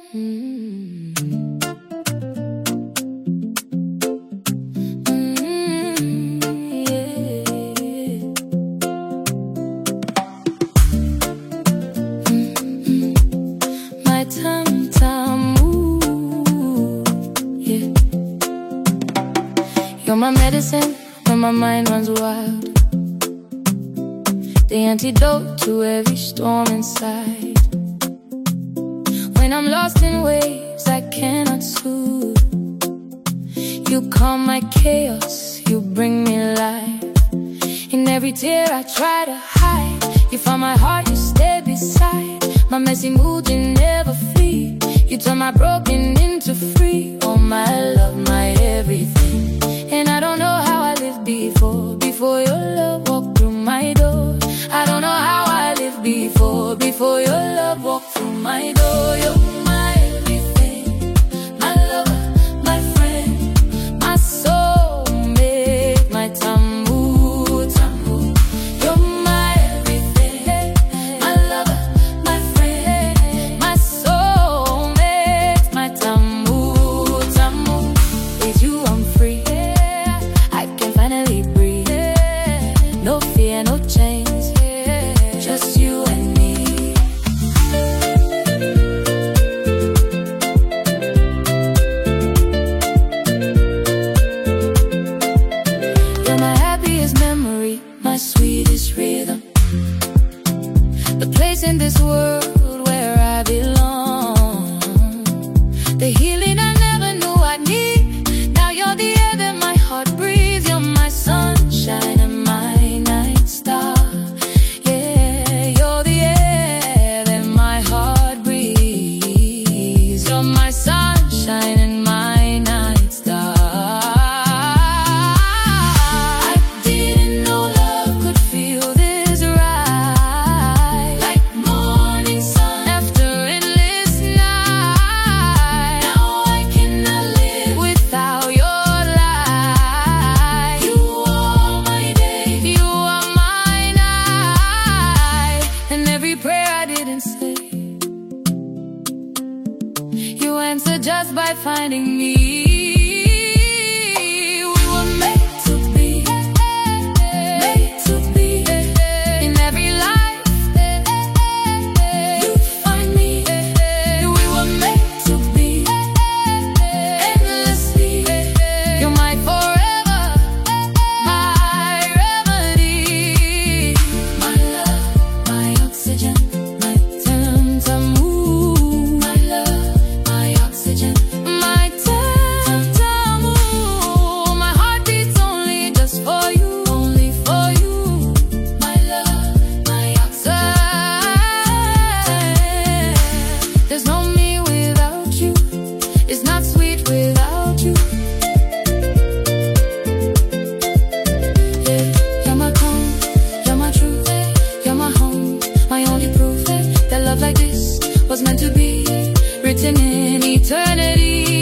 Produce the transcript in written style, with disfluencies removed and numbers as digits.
My tum-tum, ooh, yeah. You're my medicine when my mind runs wild, the antidote to every storm inside. When I'm lost in waves I cannot soothe, you calm my chaos, you bring me life. In every tear I try to hide, you find my heart, you stay beside. My messy mood, you never flee. You turn my broken into free. Oh my love, my everything. And I don't know how I lived before your love walked through my door. I don't know how I lived before your love walked through my door. You're my everything, my lover, my friend, my soulmate, my tambu, tambu. You're my everything, my lover, my friend, my soulmate, my tambu, tambu. With you I'm free, I can finally breathe. No fear, no chains, just you and me. You're my happiest memory, my sweetest rhythm, the place in this world where I belong, the healing I never knew I'd need. Now you're the air that my heart breathes. You're my sunshine and my night star. Yeah, you're the air that my heart breathes. You're my sunshine and my night star. I didn't know love could feel this right, like morning sun after endless night. Now I cannot live without your light. You are my day, you are my night, and every prayer I didn't say, you answer just by finding me. We were made to be, made to be. In every life, you find me. We were made to be, endlessly. You're my forever, my remedy, my love, my oxygen, my tum-tum, my love, my oxygen, my tum-tum. My heart beats only just for you, only for you, my love, my oxygen. There's no me without you, it's not sweet without you. Yeah, you're my calm, you're my truth, you're my home, my only proof that love like this was meant to be, written in eternity.